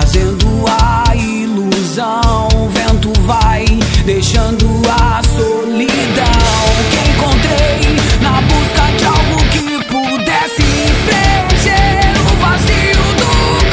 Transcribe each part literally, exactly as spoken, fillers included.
fazendo a ilusão. O vento vai deixando a solidão que encontrei na busca de algo que pudesse preencher o vazio do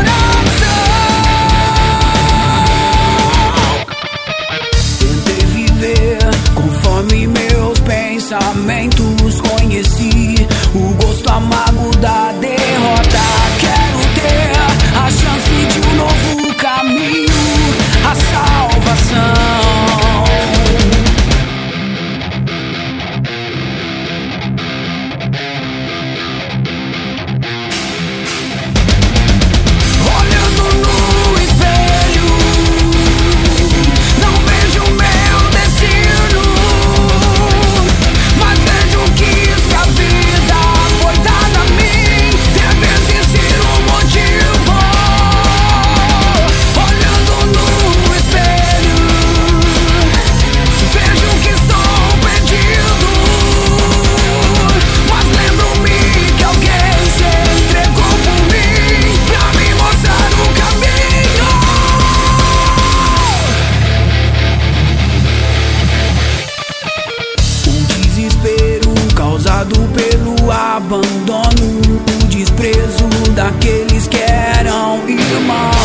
coração. Tentei viver conforme meus pensamentos, conheci o gosto amargo da derrota. Quero ter a chance de um novo caminho, a salvação. Causado pelo abandono, o desprezo daqueles que eram irmãos.